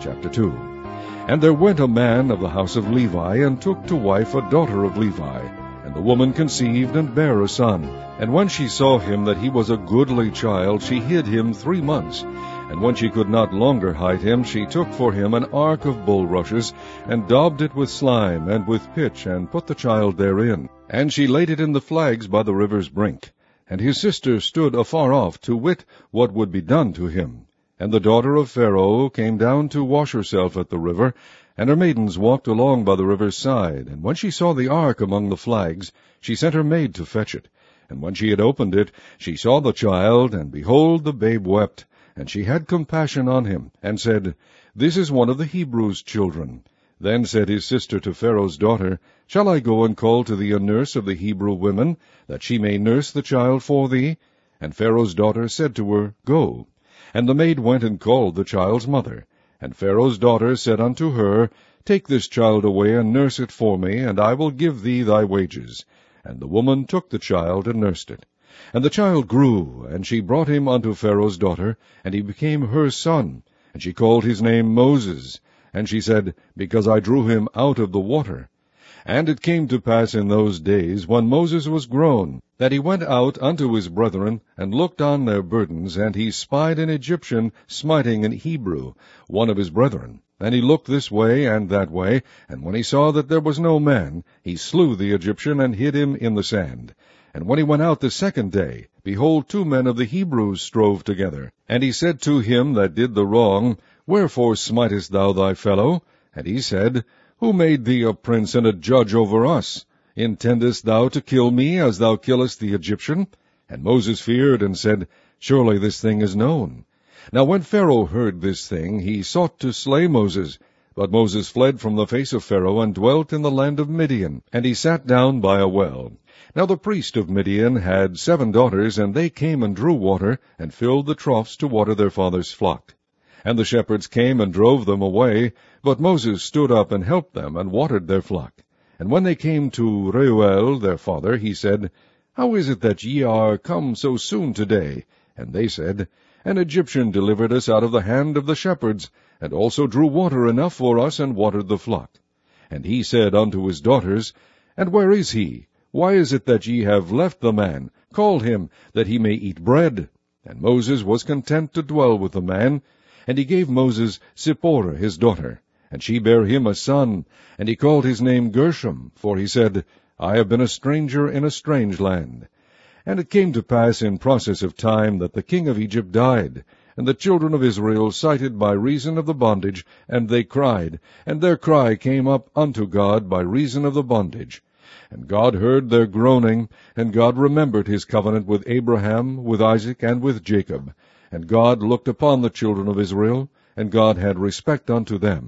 Chapter 2. And there went a man of the house of Levi, and took to wife a daughter of Levi. And the woman conceived, and bare a son. And when she saw him that he was a goodly child, she hid him 3 months. And when she could not longer hide him, she took for him an ark of bulrushes, and daubed it with slime, and with pitch, and put the child therein. And she laid it in the flags by the river's brink. And his sister stood afar off, to wit what would be done to him. And the daughter of Pharaoh came down to wash herself at the river, and her maidens walked along by the river's side. And when she saw the ark among the flags, she sent her maid to fetch it. And when she had opened it, she saw the child, and behold, the babe wept. And she had compassion on him, and said, This is one of the Hebrews' children. Then said his sister to Pharaoh's daughter, Shall I go and call to thee a nurse of the Hebrew women, that she may nurse the child for thee? And Pharaoh's daughter said to her, Go. And the maid went and called the child's mother. And Pharaoh's daughter said unto her, Take this child away, and nurse it for me, and I will give thee thy wages. And the woman took the child, and nursed it. And the child grew, and she brought him unto Pharaoh's daughter, and he became her son. And she called his name Moses. And she said, Because I drew him out of the water. And it came to pass in those days, when Moses was grown, that he went out unto his brethren, and looked on their burdens, and he spied an Egyptian smiting an Hebrew, one of his brethren. And he looked this way and that way, and when he saw that there was no man, he slew the Egyptian, and hid him in the sand. And when he went out the second day, behold, 2 men of the Hebrews strove together. And he said to him that did the wrong, Wherefore smitest thou thy fellow? And he said, Who made thee a prince and a judge over us? Intendest thou to kill me, as thou killest the Egyptian? And Moses feared, and said, Surely this thing is known. Now when Pharaoh heard this thing, he sought to slay Moses. But Moses fled from the face of Pharaoh, and dwelt in the land of Midian. And he sat down by a well. Now the priest of Midian had 7 daughters, and they came and drew water, and filled the troughs to water their father's flock. And the shepherds came and drove them away, but Moses stood up and helped them, and watered their flock. And when they came to Reuel their father, he said, How is it that ye are come so soon today? And they said, An Egyptian delivered us out of the hand of the shepherds, and also drew water enough for us, and watered the flock. And he said unto his daughters, And where is he? Why is it that ye have left the man? Call him, that he may eat bread. And Moses was content to dwell with the man. And he gave Moses Zipporah his daughter, and she bare him a son, and he called his name Gershom, for he said, I have been a stranger in a strange land. And it came to pass in process of time that the king of Egypt died, and the children of Israel sighted by reason of the bondage, and they cried, and their cry came up unto God by reason of the bondage. And God heard their groaning, and God remembered his covenant with Abraham, with Isaac, and with Jacob. And God looked upon the children of Israel, and God had respect unto them.